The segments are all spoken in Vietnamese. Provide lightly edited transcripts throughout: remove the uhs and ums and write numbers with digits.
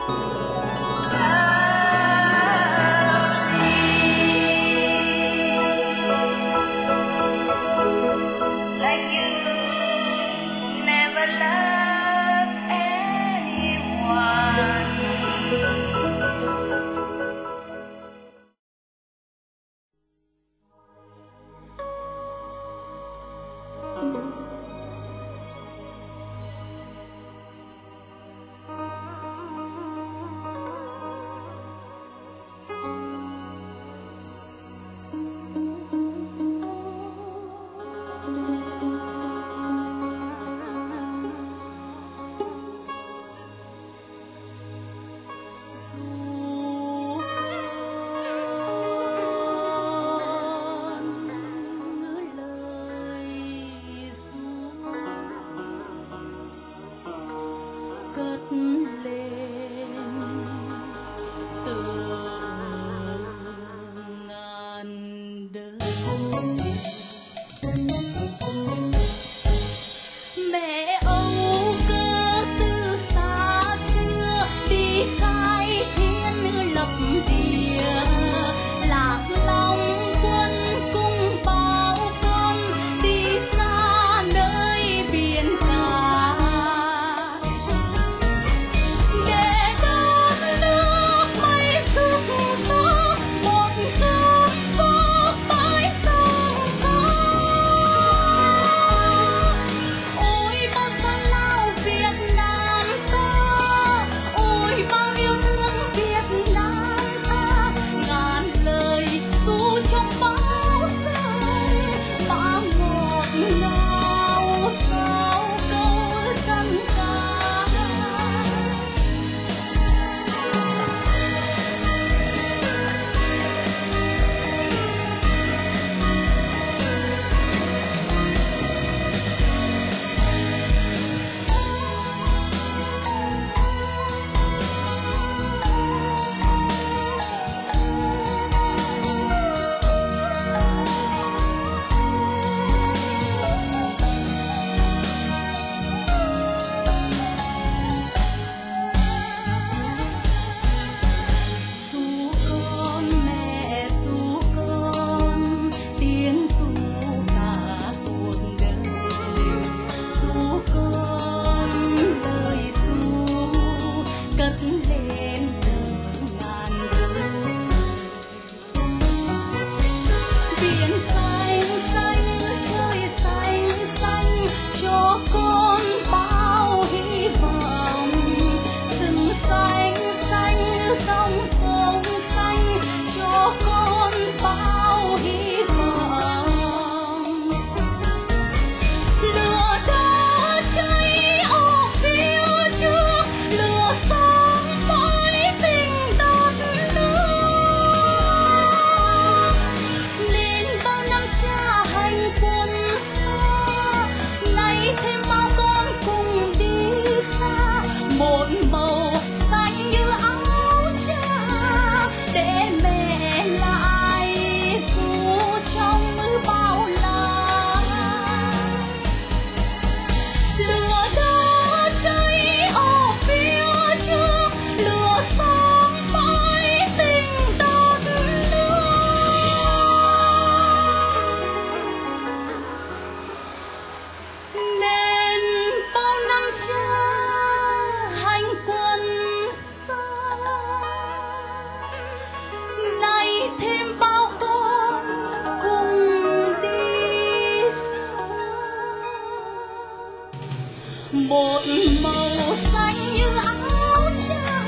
một màu xanh như áo cha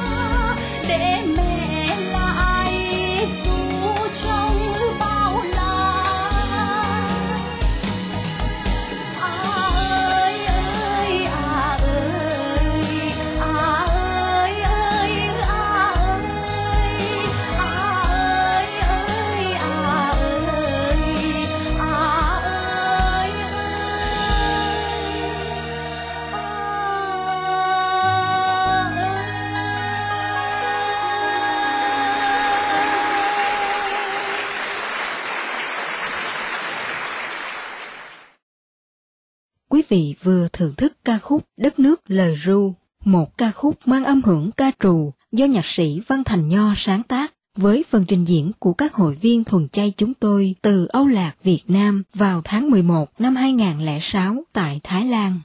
để mẹ lại dù trong bao la. Ơi ơi à ơi, à ơi ơi à ơi, à ơi ơi à ơi, à ơi. Quý vị vừa thưởng thức ca khúc Đất nước lời ru, một ca khúc mang âm hưởng ca trù do nhạc sĩ Văn Thành Nho sáng tác, với phần trình diễn của các hội viên thuần chay chúng tôi từ Âu Lạc, Việt Nam vào tháng 11 năm 2006 tại Thái Lan.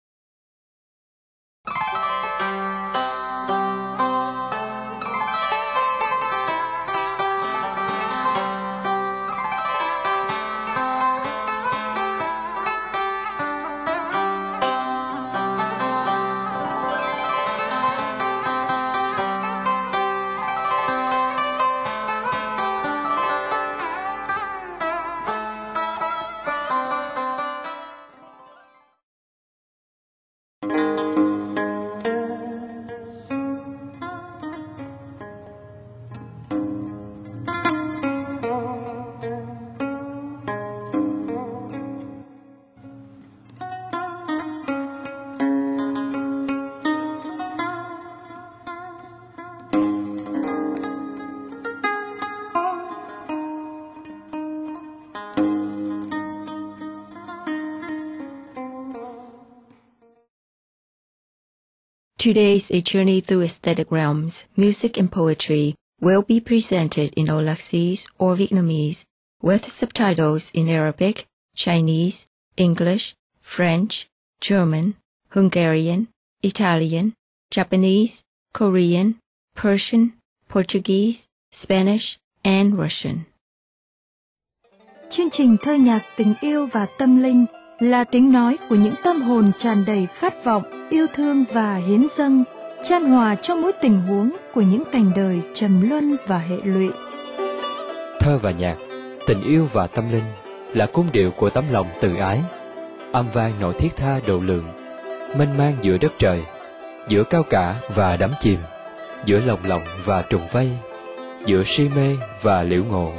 Today's A Journey Through Aesthetic Realms, Music and Poetry will be presented in Aulaxese or Vietnamese, with subtitles in Arabic, Chinese, English, French, German, Hungarian, Italian, Japanese, Korean, Persian, Portuguese, Spanish, and Russian. Chương trình thơ nhạc tình yêu và tâm linh là tiếng nói của những tâm hồn tràn đầy khát vọng, yêu thương và hiến dâng, chan hòa trong mỗi tình huống của những cảnh đời trầm luân và hệ lụy. Thơ và nhạc, tình yêu và tâm linh là cung điệu của tấm lòng từ ái, âm vang nổi thiết tha độ lượng, mênh mang giữa đất trời, giữa cao cả và đắm chìm, giữa lồng lộng và trùng vây, giữa si mê và liễu ngộ.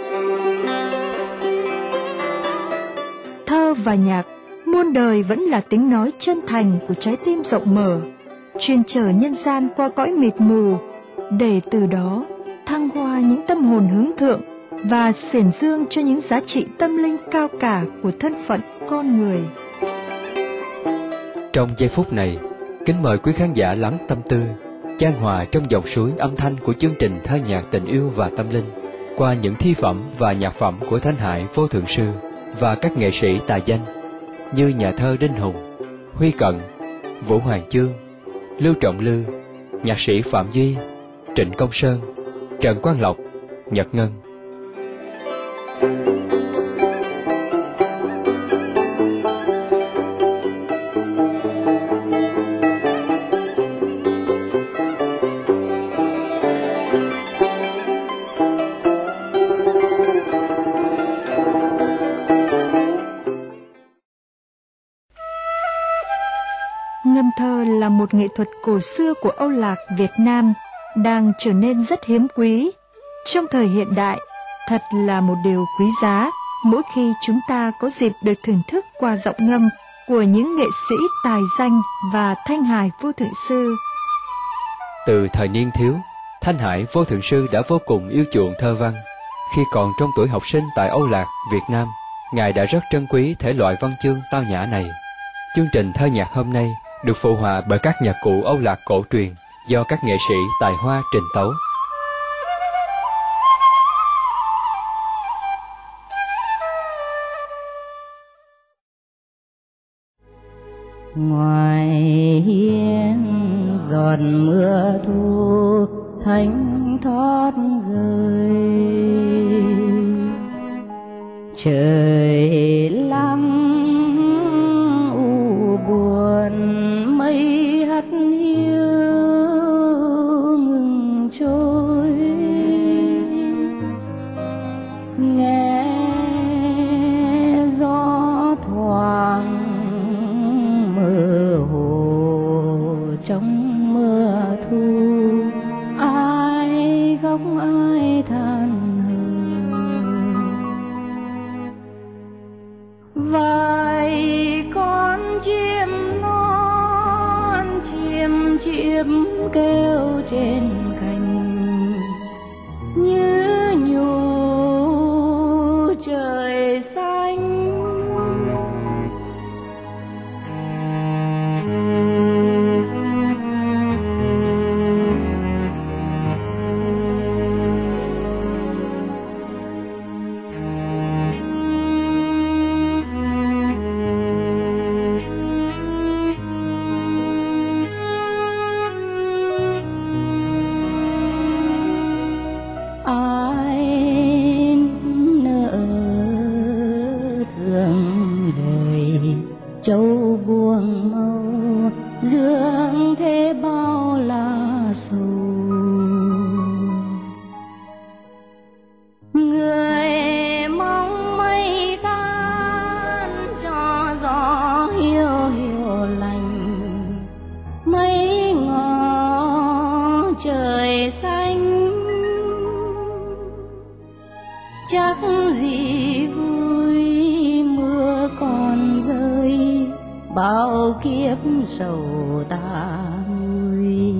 Thơ và nhạc, muôn đời vẫn là tiếng nói chân thành của trái tim rộng mở, chuyên chở nhân gian qua cõi mịt mù, để từ đó thăng hoa những tâm hồn hướng thượng và xiển dương cho những giá trị tâm linh cao cả của thân phận con người. Trong giây phút này, kính mời quý khán giả lắng tâm tư, chan hòa trong dòng suối âm thanh của chương trình thơ nhạc tình yêu và tâm linh qua những thi phẩm và nhạc phẩm của Thanh Hải Vô Thượng Sư và các nghệ sĩ tài danh như nhà thơ Đinh Hùng, Huy Cận, Vũ Hoàng Chương, Lưu Trọng Lư, nhạc sĩ Phạm Duy, Trịnh Công Sơn, Trần Quang Lộc, Nhật Ngân. Ngâm thơ là một nghệ thuật cổ xưa của Âu Lạc, Việt Nam, đang trở nên rất hiếm quý. Trong thời hiện đại, thật là một điều quý giá mỗi khi chúng ta có dịp được thưởng thức qua giọng ngâm của những nghệ sĩ tài danh và Thanh Hải Vô Thượng Sư. Từ thời niên thiếu, Thanh Hải Vô Thượng Sư đã vô cùng yêu chuộng thơ văn. Khi còn trong tuổi học sinh tại Âu Lạc, Việt Nam, Ngài đã rất trân quý thể loại văn chương tao nhã này. Chương trình thơ nhạc hôm nay được phụ họa bởi các nhạc cụ Âu Lạc cổ truyền do các nghệ sĩ tài hoa trình tấu. Ngoài hiên giọt mưa thu thánh thót rơi, trời lắng u buồn, mây hắt hiu ngừng trôi. Nghe gió thoảng mơ hồ trong mưa thu, ai khóc ai than vài con chim non chim chim kêu trên cành, như nhủ trời xanh. chắc gì vui mưa còn rơi, bao kiếp sầu ta nguôi.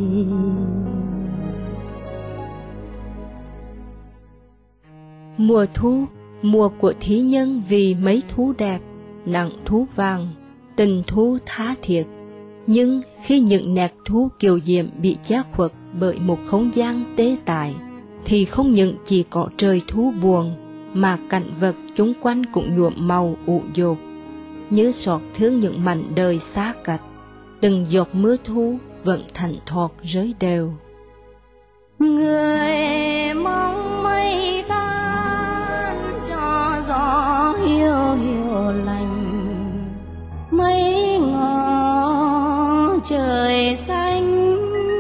Mùa thu, mùa của thí nhân vì mấy thú đẹp, nặng thú vàng, tình thú tha thiết. Nhưng khi những nét thú kiều diễm bị che khuất bởi một không gian tê tải, thì không những chỉ có trời thú buồn, mà cảnh vật chúng quanh cũng nhuộm màu ủ dột, như xót thương những mảnh đời xa cách. Từng giọt mưa thu vẫn thảnh thót rơi đều. Người mong mây tan cho gió hiu hiu lành, mây ngỏ trời xanh,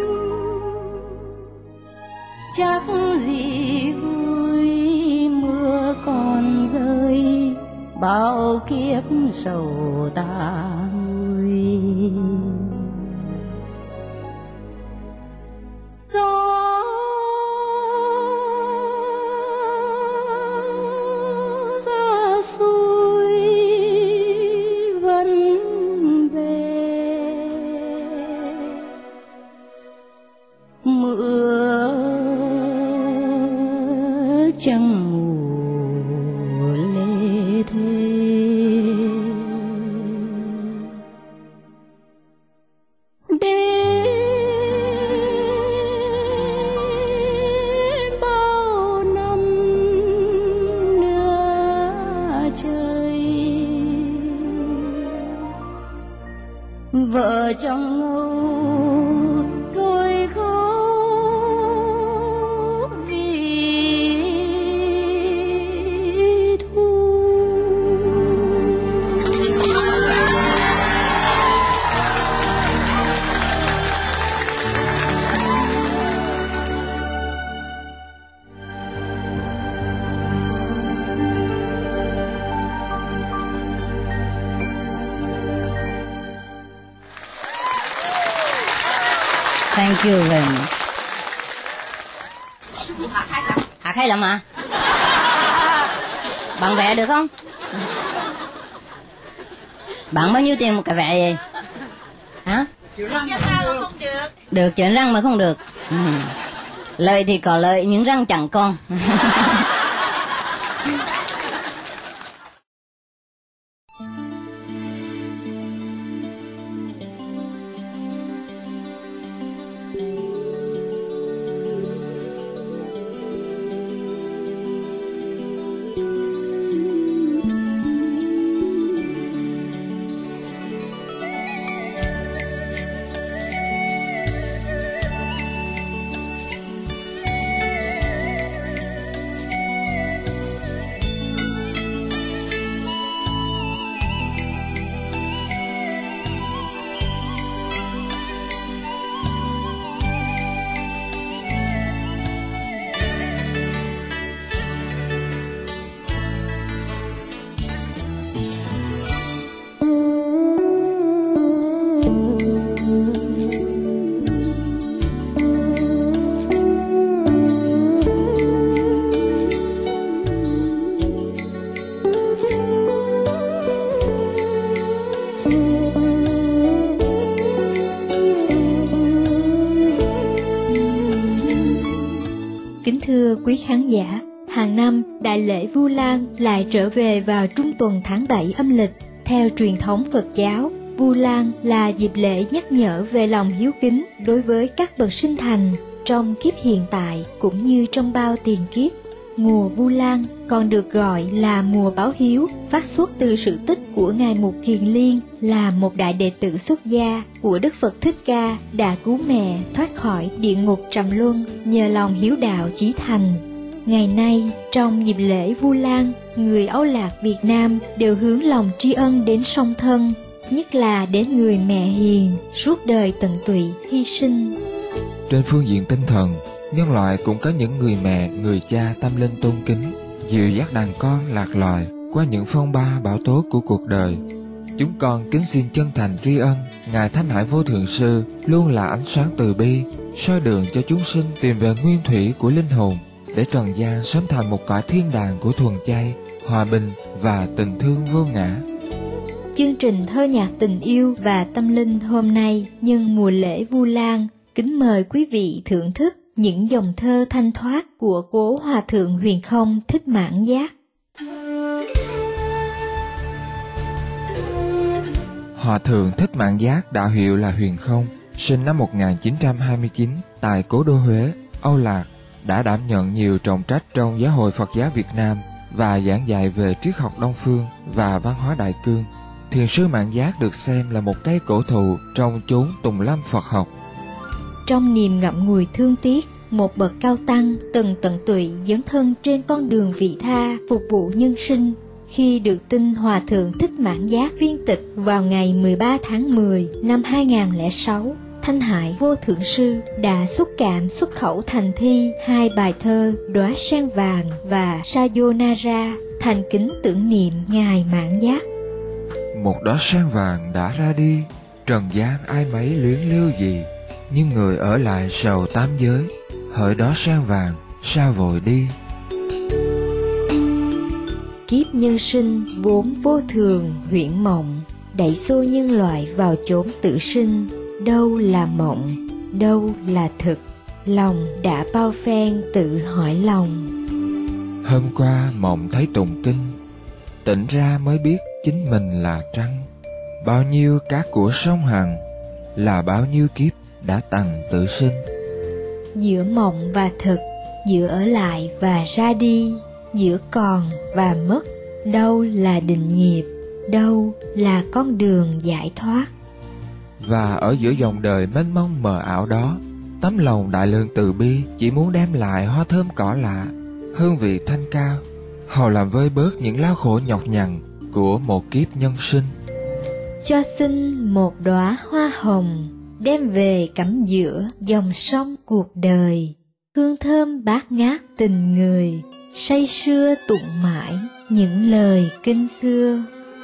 chắc gì vui mưa còn rơi, bao kiếp sầu ta nguôi. Gió xuôi vẫn về, mưa chẳng mùa lê thế. Bao năm nữa trời, vợ chồng ngâu thôi khóc vì thu. Thank you very much. Hát hay lắm mà. Bạn vẽ được không? Bạn bao nhiêu tiền một cái vẽ vậy? Hả? Chuyện răng mà không được. Được, chuyện răng mà không được. Lợi thì có lợi, những răng chẳng còn. Thưa quý khán giả, hàng năm đại lễ Vu Lan lại trở về vào trung tuần tháng 7 âm lịch. Theo truyền thống Phật giáo, Vu Lan là dịp lễ nhắc nhở về lòng hiếu kính đối với các bậc sinh thành trong kiếp hiện tại cũng như trong bao tiền kiếp. Mùa Vu Lan còn được gọi là mùa báo hiếu, phát xuất từ sự tích của Ngài Mục Kiền Liên, là một đại đệ tử xuất gia của Đức Phật Thích Ca, đã cứu mẹ thoát khỏi địa ngục trầm luân nhờ lòng hiếu đạo chí thành. Ngày nay, trong dịp lễ Vu Lan, người Âu Lạc Việt Nam đều hướng lòng tri ân đến song thân, nhất là đến người mẹ hiền, suốt đời tận tụy, hy sinh. Trên phương diện tinh thần, nhân loại cũng có những người mẹ, người cha tâm linh tôn kính, dìu dắt đàn con lạc loài qua những phong ba bão tố của cuộc đời. Chúng con kính xin chân thành tri ân Ngài Thanh Hải Vô Thượng Sư luôn là ánh sáng từ bi, soi đường cho chúng sinh tìm về nguyên thủy của linh hồn, để trần gian sớm thành một cõi thiên đàng của thuần chay, hòa bình và tình thương vô ngã. Chương trình thơ nhạc tình yêu và tâm linh hôm nay nhân mùa lễ Vu Lan, kính mời quý vị thưởng thức những dòng thơ thanh thoát của cố Hòa thượng Huyền Không Thích Mãn Giác. Hòa thượng Thích Mãn Giác, đạo hiệu là Huyền Không, sinh năm 1929 tại cố đô Huế, Âu Lạc, đã đảm nhận nhiều trọng trách trong Giáo hội Phật giáo Việt Nam và giảng dạy về triết học Đông phương và văn hóa Đại cương. Thiền sư Mãn Giác được xem là một cây cổ thụ trong chốn tùng lâm Phật học. Trong niềm ngậm ngùi thương tiếc, một bậc cao tăng từng tận tụy dấn thân trên con đường vị tha phục vụ nhân sinh. Khi được tin Hòa thượng Thích Mãn Giác viên tịch vào ngày 13 tháng 10 năm 2006, Thanh Hải Vô Thượng Sư đã xúc cảm xuất khẩu thành thi 2 bài thơ Đóa Sen Vàng và Sayonara, thành kính tưởng niệm Ngài Mãn Giác. Một đóa sen vàng đã ra đi, trần gian ai mấy luyến lưu gì, nhưng người ở lại sầu tám giới, hỡi đóa sen vàng sao vội đi. Kiếp nhân sinh vốn vô thường huyễn mộng, đẩy xô nhân loại vào chốn tự sinh. Đâu là mộng, đâu là thực, lòng đã bao phen tự hỏi lòng. Hôm qua mộng thấy tụng kinh, tỉnh ra mới biết chính mình là trăng. Bao nhiêu cát của sông Hằng, là bao nhiêu kiếp đã tằng tự sinh. Giữa mộng và thực, giữa ở lại và ra đi, giữa còn và mất, đâu là định nghiệp, đâu là con đường giải thoát. Và ở giữa dòng đời mênh mông mờ ảo đó, tấm lòng đại lượng từ bi chỉ muốn đem lại hoa thơm cỏ lạ, hương vị thanh cao, hầu làm vơi bớt những lao khổ nhọc nhằn của một kiếp nhân sinh. Cho xin một đóa hoa hồng, đem về cắm giữa dòng sông cuộc đời, hương thơm bát ngát tình người, say sưa tụng mãi những lời kinh xưa.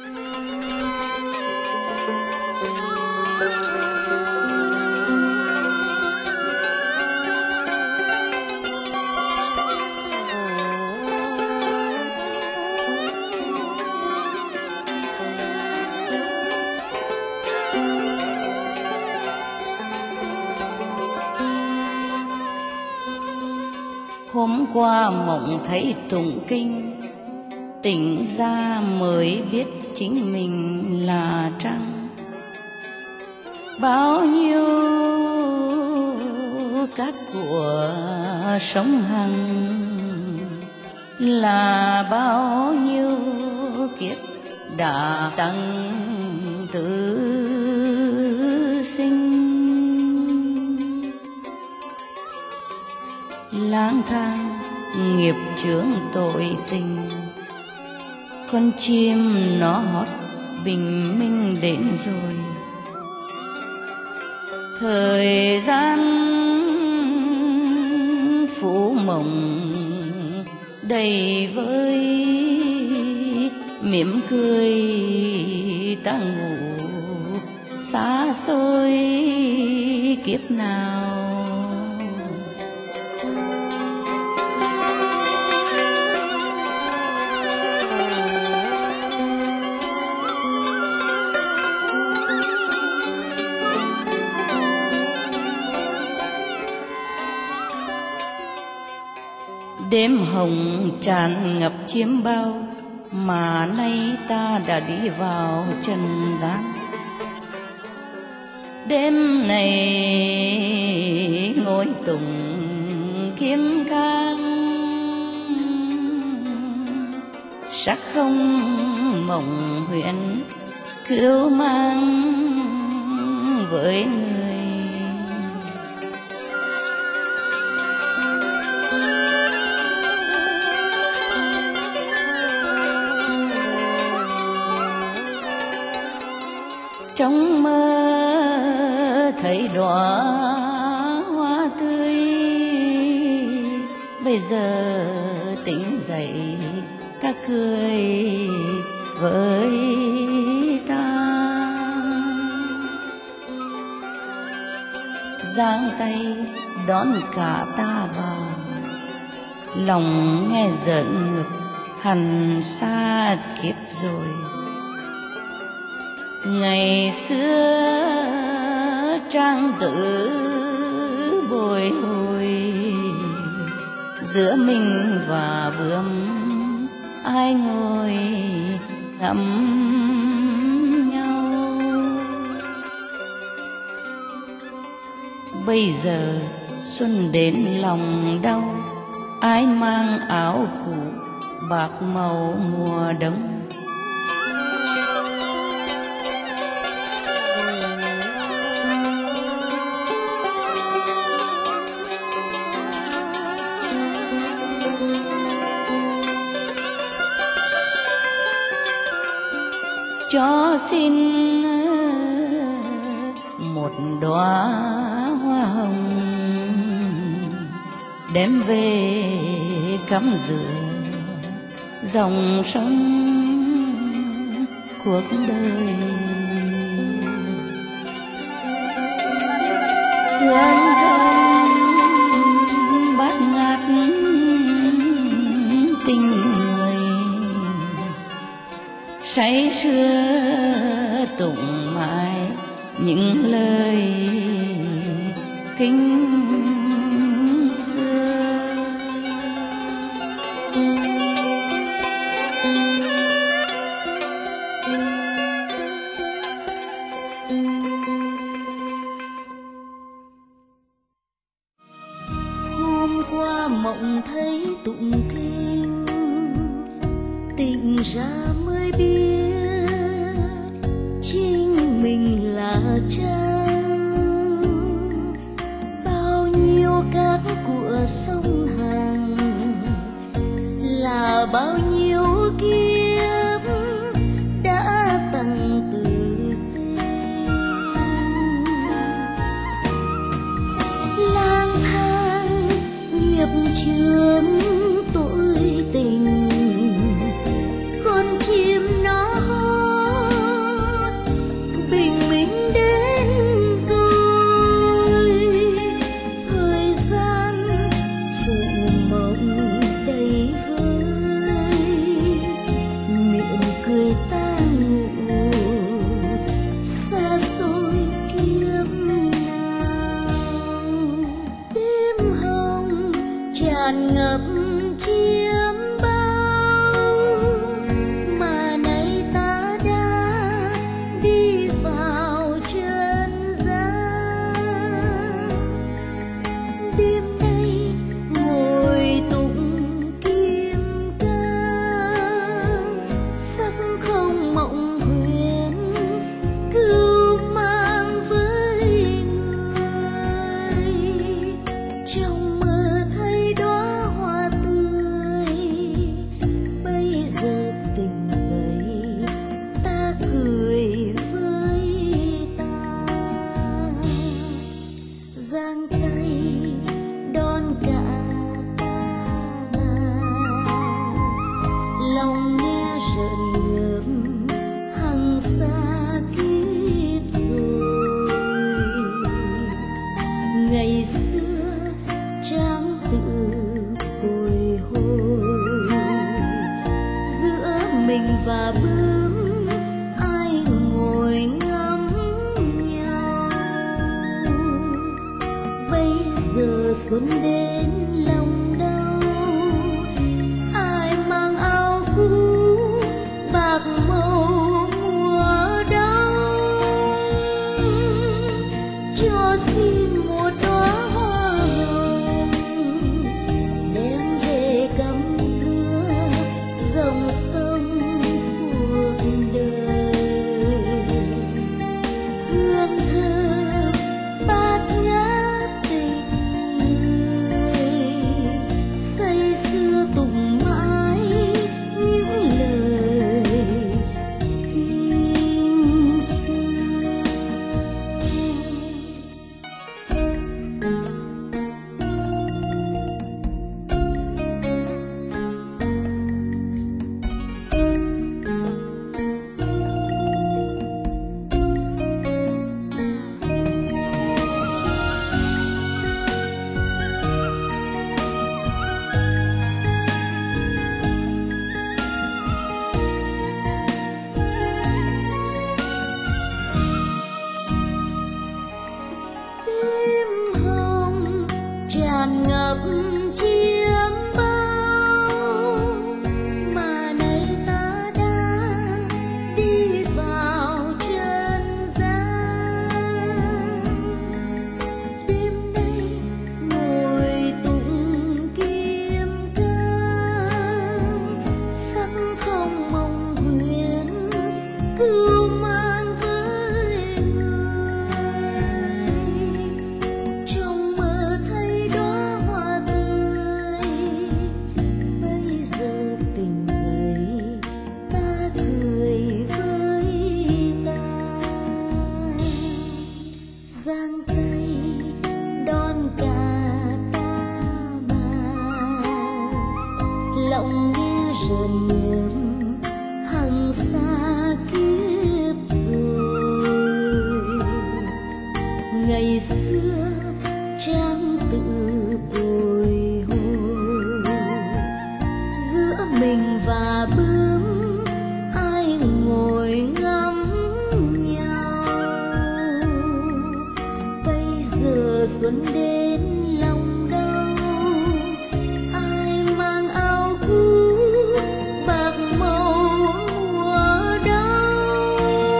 Hôm qua mộng thấy tụng kinh, tỉnh ra mới biết chính mình là trăng. Bao nhiêu cát của sông Hằng, là bao nhiêu kiếp đã tằng tự sinh. Lang thang nghiệp chướng tội tình, con chim nó hót bình minh đến rồi. Thời gian phủ mộng đầy vơi, mỉm cười ta ngủ xa xôi kiếp nào. Đêm hồng tràn ngập chiếm bao, mà nay ta đã đi vào trần gian. Đêm này ngồi tụng kiếm can, sắc không mộng huyễn cứu mang với người. Trong mơ thấy đóa hoa tươi, bây giờ tỉnh dậy ta cười với ta. Giang tay đón cả ta vào, lòng nghe giận ngược, hẳn xa kiếp rồi. Ngày xưa trang tử bồi hồi, giữa mình và bướm ai ngồi ngắm nhau. Bây giờ xuân đến lòng đau, ai mang áo cũ bạc màu mùa đông. Cho xin một đóa hoa hồng đem về cắm rửa dòng sông cuộc đời. Hương thơm bát ngát tình người, say sưa tụng mãi những lời kinh xưa. Hôm qua mộng thấy tụng kinh, tỉnh ra mới biết chính mình là trăng. Bao nhiêu cát của sông Hằng là bao nhiêu kiếp đã tặng từ sinh. Lang thang nghiệp chướng tội tình, con chim nó hót bình minh đến rồi. Thời gian phụ mộng đầy vơi, miệng cười ta ngủ xa xôi kiếp nào. Đêm hồng tràn ngập chiêm bao, mà nay ta đã đi vào chân gian. Đêm nay ngồi tụng kim cang, sắc không mộng huyền cứu mang với người. Trong mơ thấy đóa hoa tươi, bây giờ tỉnh dậy ta cười với ta. Giang tay đón cả ta vào, lòng nghe rợn ngợp hằng xa kiếp rồi. Ngày xưa trang tự bồi hồi, giữa mình và bướm ai ngồi ngắm nhau. Bây giờ xuân đến lòng đau, ai mang áo cũ bạc màu mùa đông. Cho xin một đóa hoa hồng đem về cắm giữa dòng sông cuộc đời. Hương thơm bát ngát tình người, ngập chiêm bao, mà nay ta đã đi vào trần gian. Đêm nay ngồi tụng kim cang, sắc không mong huyền cứu mang với người. Trong mơ thấy đóa hoa tươi, bây giờ tỉnh dậy ta cười với ta. Giang tay đón cả ta mà, lòng như rờn nhớm hằng xa kiếp rồi. Ngày xưa trang tự bồi hồi, giữa mình và bướm ai ngồi ngắm nhau. Bây giờ xuân đến lòng đau, ai mang áo cũ bạc màu mùa đông.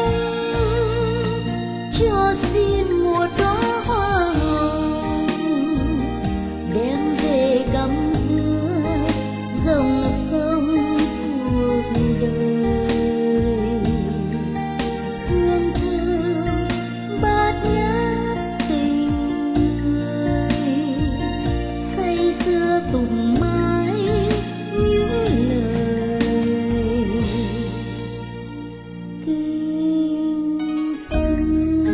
Cho xin một đóa hoa hồng, đem về cắm giữa dòng sông cuộc đời. Hương thơm bát ngát tình người, say sưa tụng mãi những lời kinh xưa.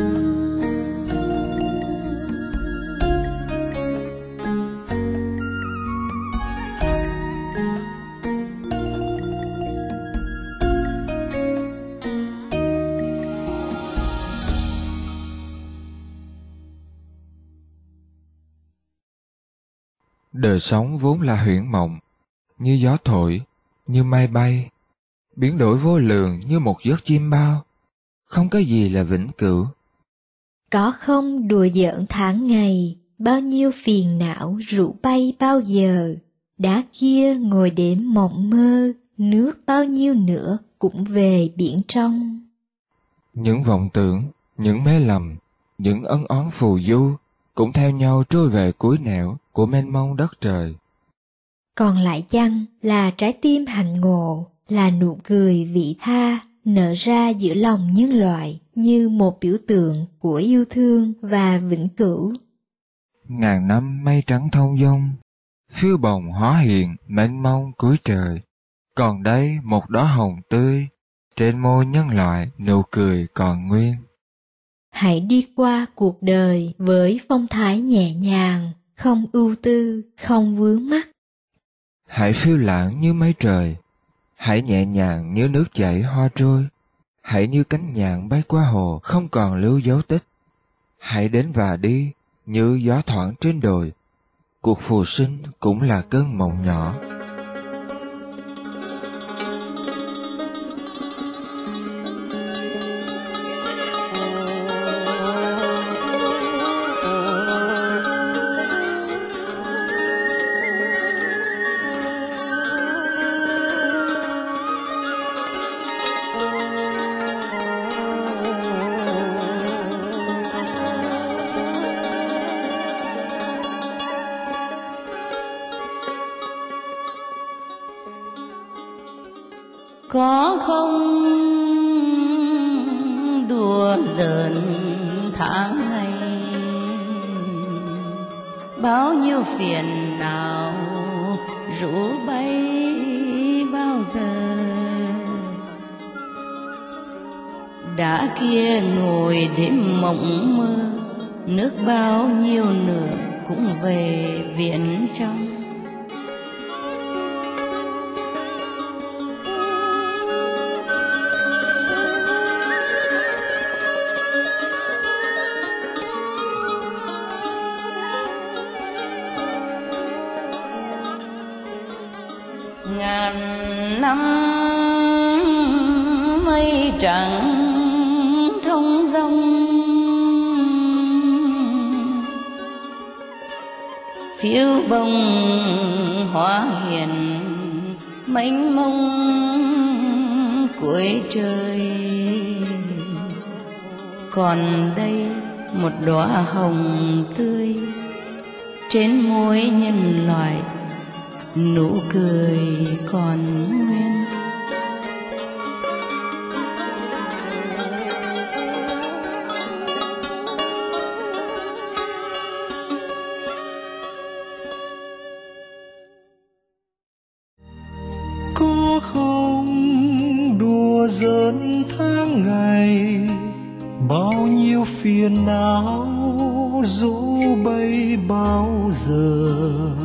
Đời sống vốn là huyễn mộng, như gió thổi, như mây bay, biến đổi vô lượng như một giấc chim bao, không có gì là vĩnh cửu. Có không đùa giỡn tháng ngày, bao nhiêu phiền não rủ bay bao giờ. Đá kia ngồi đêm mộng mơ, nước bao nhiêu nữa cũng về biển trong. Những vọng tưởng, những mê lầm, những ân oán phù du cũng theo nhau trôi về cuối nẻo của mênh mông đất trời. Còn lại chăng là trái tim hạnh ngộ, là nụ cười vị tha nở ra giữa lòng nhân loại như một biểu tượng của yêu thương và vĩnh cửu. Ngàn năm mây trắng thông dong, phiêu bồng hóa hiện mênh mông cuối trời. Còn đây một đóa hồng tươi, trên môi nhân loại nụ cười còn nguyên. Hãy đi qua cuộc đời với phong thái nhẹ nhàng, không ưu tư, không vướng mắc. Hãy phiêu lãng như mây trời, hãy nhẹ nhàng như nước chảy hoa trôi, hãy như cánh nhạn bay qua hồ không còn lưu dấu tích. Hãy đến và đi như gió thoảng trên đồi, cuộc phù sinh cũng là cơn mộng nhỏ. Có không đùa giỡn tháng ngày, bao nhiêu phiền não rủ bay bao giờ. Đã kia ngồi đêm mộng mơ, nước bao nhiêu nữa cũng về biển trong. Ngàn năm mây trắng thông dong, phiêu bồng hóa hiện mênh mông cuối trời. Còn đây một đóa hồng tươi trên môi nhân loại, nụ cười còn nguyên. Có không đùa giỡn tháng ngày, bao nhiêu phiền não dỗ bay bao giờ.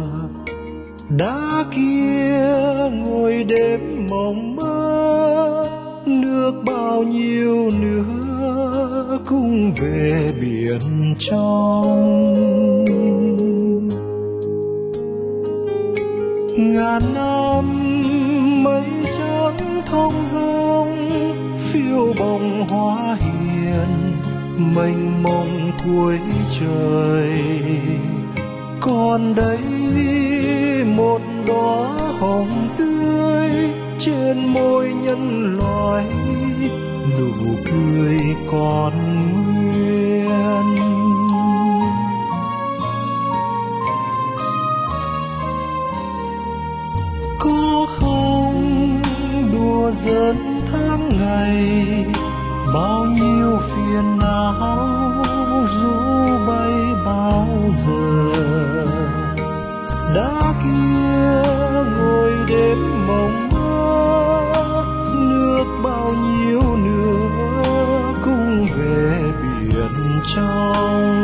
Đá kia ngồi đêm mộng mơ, nước bao nhiêu nữa cũng về biển trong. Ngàn năm mây trắng thong dong, phiêu bồng hóa hiền mênh mông cuối trời. Còn đây một đóa hồng tươi trên môi nhân loại, nụ cười còn nguyên. Có không đùa giỡn tháng ngày, bao nhiêu phiền não ru bay bao giờ. Đá kia ngồi đêm mộng mơ, nước bao nhiêu nữa cũng về biển trong.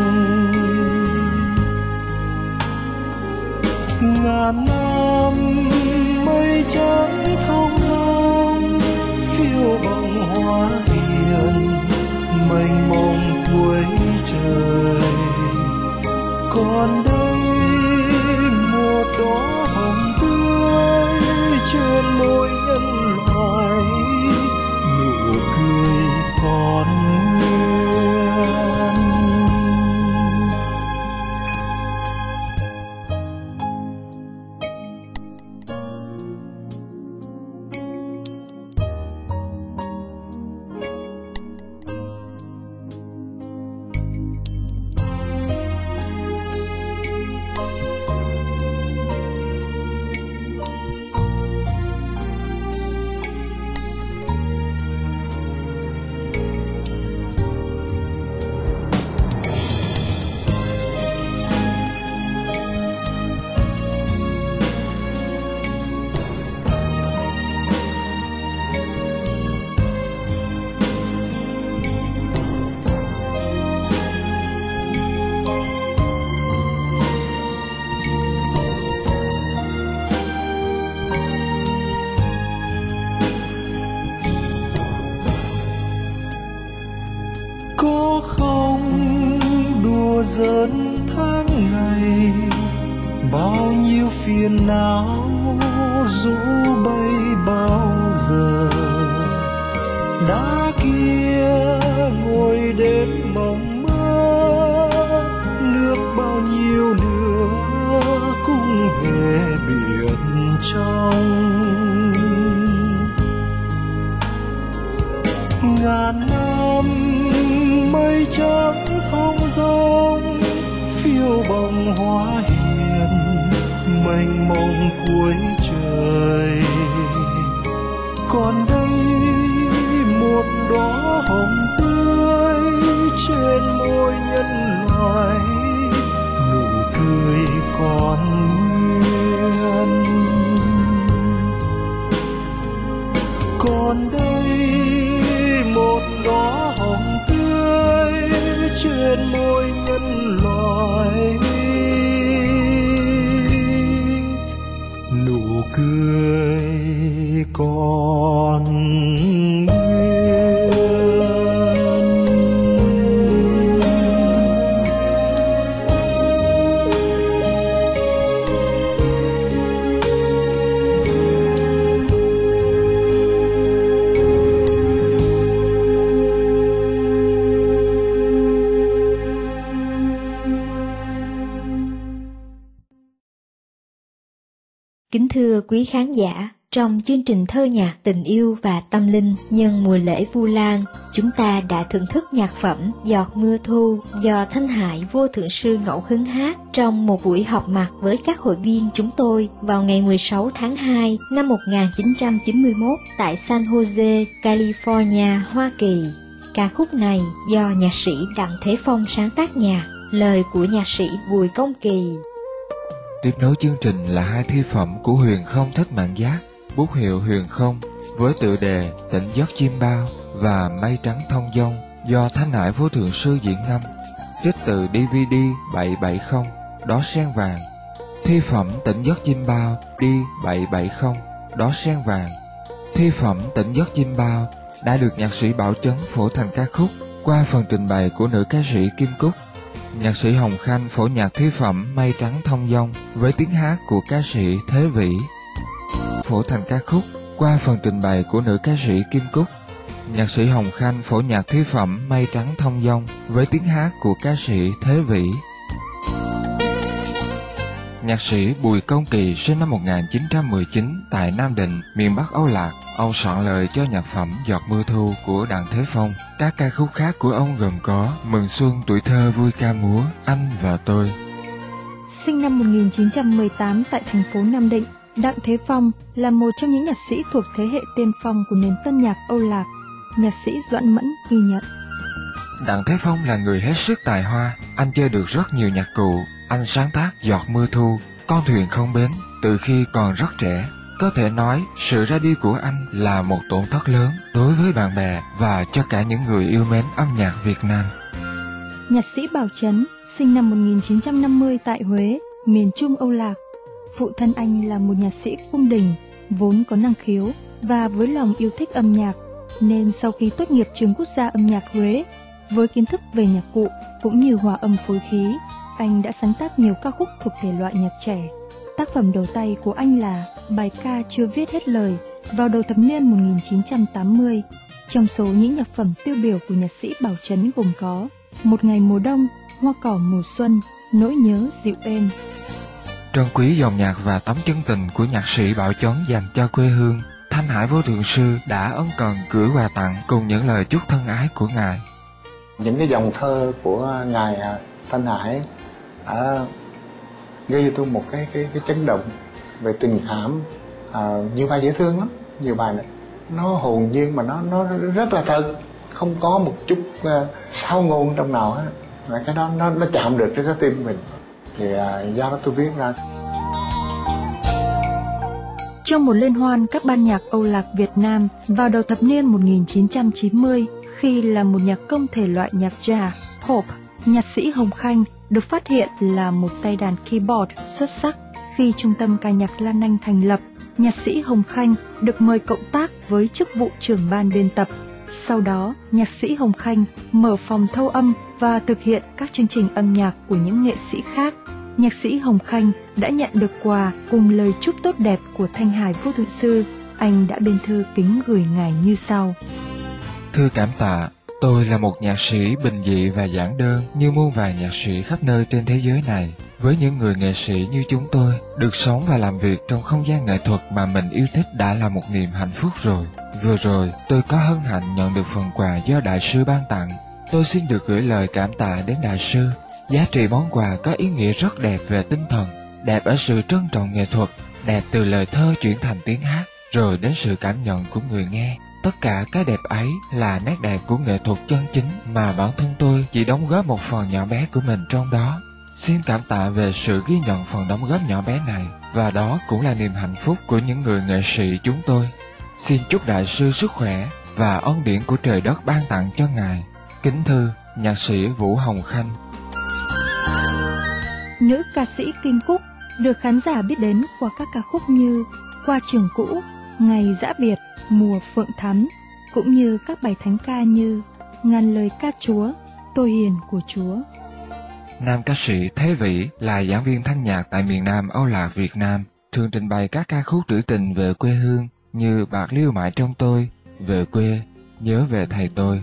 Ngàn năm mây trắng thong dong, phiêu bồng hóa hiền mênh mông cuối trời. Còn đây một đóa hồng tươi trên môi nhân loại, nụ cười còn nguyên. Có không đùa giỡn tháng ngày, bao nhiêu phiền não ru bay bao giờ. Đá kia ngồi đêm mộng mơ, nước bao nhiêu nữa cũng về biển trong. Ngàn năm mây trắng thong dong, phiêu bồng hóa hiền mênh mông cuối trời. Còn đây một đóa hồng tươi trên môi nhân loại, nụ cười còn nguyên. Còn đây một đóa hồng tươi trên môi nhân loại, nụ cười còn nguyên. Kính thưa quý khán giả, trong chương trình thơ nhạc tình yêu và tâm linh nhân mùa lễ Vu Lan, chúng ta đã thưởng thức nhạc phẩm Giọt Mưa Thu do Thanh Hải Vô Thượng Sư ngẫu hứng hát trong một buổi họp mặt với các hội viên chúng tôi vào ngày 16 tháng 2 năm 1991 tại San Jose, California, Hoa Kỳ. Ca khúc này do nhạc sĩ Đặng Thế Phong sáng tác nhạc, lời của nhạc sĩ Bùi Công Kỳ. Tiếp nối chương trình là hai thi phẩm của Huyền Không Thích Mạng Giác, bút hiệu Huyền Không với tựa đề Tỉnh Giấc Chim Bao và Mây Trắng Thông Dong do Thanh Hải Vô Thượng Sư diễn ngâm, trích từ DVD 770 Đóa Sen Vàng. Thi phẩm Tỉnh Giấc Chim Bao D770 Đóa Sen Vàng. Thi phẩm Tỉnh Giấc Chim Bao đã được nhạc sĩ Bảo Chấn phổ thành ca khúc qua phần trình bày của nữ ca sĩ Kim Cúc. Nhạc sĩ Hồng Khanh phổ nhạc thi phẩm Mây Trắng Thông Dong với tiếng hát của ca sĩ Thế Vĩ, phổ thành ca khúc qua phần trình bày của nữ ca sĩ Kim Cúc. Nhạc sĩ Hồng Khanh phổ nhạc thi phẩm Mây Trắng Thông Dong với tiếng hát của ca sĩ Thế Vĩ. Nhạc sĩ Bùi Công Kỳ sinh năm 1919 tại Nam Định, miền Bắc Âu Lạc. Ông soạn lời cho nhạc phẩm Giọt Mưa Thu của Đặng Thế Phong. Các ca khúc khác của ông gồm có Mừng Xuân Tuổi Thơ Vui Ca Múa, Anh và Tôi. Sinh năm 1918 tại thành phố Nam Định, Đặng Thế Phong là một trong những nhạc sĩ thuộc thế hệ tiên phong của nền tân nhạc Âu Lạc. Nhạc sĩ Doãn Mẫn ghi nhận: Đặng Thế Phong là người hết sức tài hoa. Anh chơi được rất nhiều nhạc cụ. Anh sáng tác Giọt Mưa Thu, Con Thuyền Không Bến từ khi còn rất trẻ. Có thể nói, sự ra đi của anh là một tổn thất lớn đối với bạn bè và cho cả những người yêu mến âm nhạc Việt Nam. Nhạc sĩ Bảo Chấn sinh năm 1950 tại Huế, miền Trung Âu Lạc. Phụ thân anh là một nhạc sĩ cung đình, vốn có năng khiếu và với lòng yêu thích âm nhạc, nên sau khi tốt nghiệp trường Quốc gia âm nhạc Huế, với kiến thức về nhạc cụ cũng như hòa âm phối khí, anh đã sáng tác nhiều ca khúc thuộc thể loại nhạc trẻ. Tác phẩm đầu tay của anh là bài ca Chưa Viết Hết Lời vào đầu thập niên 1980. Trong số những nhạc phẩm tiêu biểu của nhạc sĩ Bảo Chấn gồm có Một Ngày Mùa Đông, Hoa Cỏ Mùa Xuân, Nỗi Nhớ Dịu Êm. Trân quý dòng nhạc và tấm chân tình của nhạc sĩ Bảo Chấn dành cho quê hương, Thanh Hải Vô Thượng Sư đã ân cần gửi quà tặng cùng những lời chúc thân ái của Ngài. Những cái dòng thơ của Ngài Thanh Hải đã gây cho tôi một cái chấn động về tình cảm. Nhiều bài dễ thương lắm, nhiều bài này nó hồn nhiên mà nó rất là thật, không có một chút sao ngôn trong nào hết. Và cái đó nó chạm được cái trái tim mình, thì do đó tôi viết ra. Trong một liên hoan các ban nhạc Âu Lạc Việt Nam vào đầu thập niên 1990, khi là một nhạc công thể loại nhạc jazz, pop, nhạc sĩ Hồng Khanh được phát hiện là một tay đàn keyboard xuất sắc. Khi Trung tâm ca nhạc Lan Anh thành lập, nhạc sĩ Hồng Khanh được mời cộng tác với chức vụ trưởng ban biên tập. Sau đó, nhạc sĩ Hồng Khanh mở phòng thâu âm và thực hiện các chương trình âm nhạc của những nghệ sĩ khác. Nhạc sĩ Hồng Khanh đã nhận được quà cùng lời chúc tốt đẹp của Thanh Hải Vô Thượng Sư. Anh đã biên thư kính gửi ngài như sau: Thư cảm tạ, tôi là một nhạc sĩ bình dị và giản đơn như muôn vàn nhạc sĩ khắp nơi trên thế giới này. Với những người nghệ sĩ như chúng tôi, được sống và làm việc trong không gian nghệ thuật mà mình yêu thích đã là một niềm hạnh phúc rồi. Vừa rồi, tôi có hân hạnh nhận được phần quà do Đại sư ban tặng. Tôi xin được gửi lời cảm tạ đến Đại sư. Giá trị món quà có ý nghĩa rất đẹp về tinh thần, đẹp ở sự trân trọng nghệ thuật, đẹp từ lời thơ chuyển thành tiếng hát, rồi đến sự cảm nhận của người nghe. Tất cả cái đẹp ấy là nét đẹp của nghệ thuật chân chính mà bản thân tôi chỉ đóng góp một phần nhỏ bé của mình trong đó. Xin cảm tạ về sự ghi nhận phần đóng góp nhỏ bé này, và đó cũng là niềm hạnh phúc của những người nghệ sĩ chúng tôi. Xin chúc Đại sư sức khỏe và ân điển của trời đất ban tặng cho ngài. Kính thư, nhạc sĩ Vũ Hồng Khanh. Nữ ca sĩ Kim Cúc được khán giả biết đến qua các ca khúc như Qua Trường Cũ, Ngày Giã Biệt, Mùa Phượng Thắm, cũng như các bài thánh ca như Ngàn Lời Ca Chúa, Tôi Hiền của Chúa. Nam ca sĩ Thế Vĩ là giảng viên thanh nhạc tại miền Nam Âu Lạc Việt Nam, thường trình bày các ca khúc trữ tình về quê hương như Bạc Liêu Mãi Trong Tôi, Về Quê, Nhớ Về Thầy Tôi.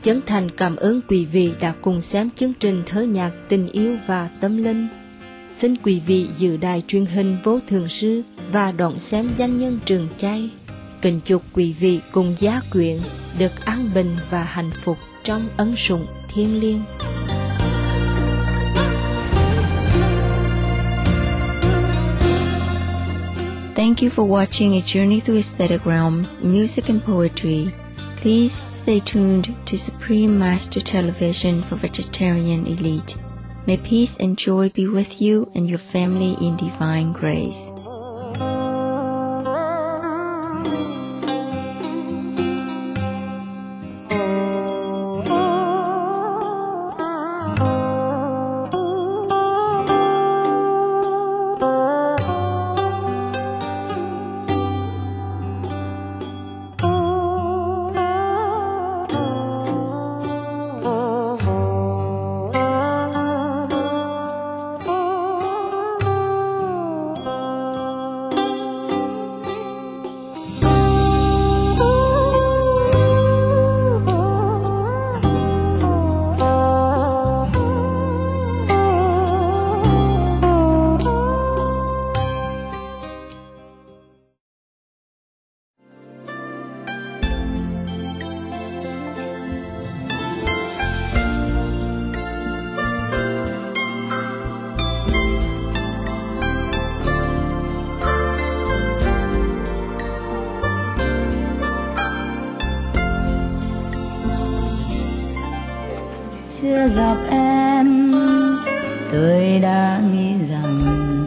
chân thành cảm ơn quý vị đã cùng xem chương trình Thơ nhạc tình yêu và tâm linh. Xin quý vị giữ đài truyền hình Vô Thượng Sư và đón xem danh nhân Trường Chay. Kính chúc quý vị cùng gia quyện được an bình và hạnh phúc trong ân sủng thiêng liêng. Thank you for watching A Journey Through Aesthetic Realms, Music and Poetry. Please stay tuned to Supreme Master Television for Vegetarian Elite. May peace and joy be with you and your family in divine grace. Chưa gặp em, tôi đã nghĩ rằng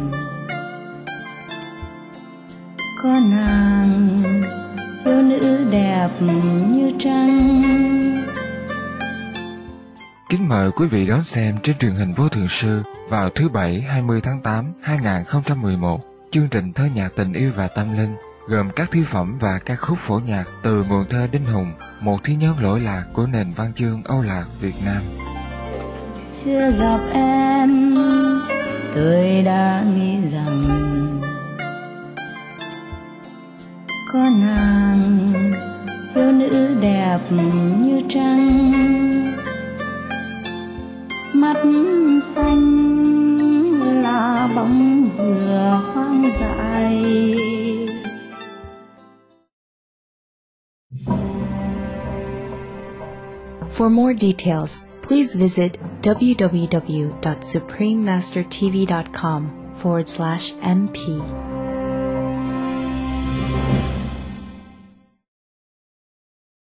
có nàng thiếu nữ đẹp như trăng. Kính mời quý vị đón xem trên truyền hình Vô Thượng Sư vào thứ Bảy 20 tháng 8 2011 chương trình Thơ nhạc tình yêu và tâm linh gồm các thi phẩm và ca khúc phổ nhạc từ nguồn thơ Đinh Hùng, một thi nhân lỗi lạc của nền văn chương Âu Lạc Việt Nam. Chưa gặp em, tôi đã nghĩ rằng có nàng thiếu nữ đẹp như trăng, mắt xanh là bóng dừa hoang dại. For more details, please visit www.suprememastertv.com/MP.